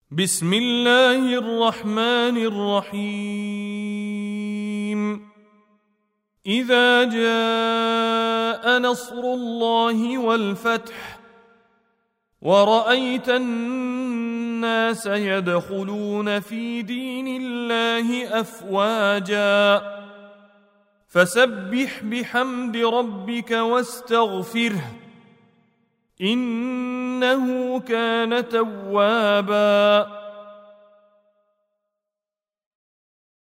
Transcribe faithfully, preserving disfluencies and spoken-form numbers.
بسم الله الرحمن الرحيم إذا جاء نصر الله والفتح ورأيت الناس يدخلون في دين الله أفواجا فسبح بحمد ربك واستغفره إنه كان توابا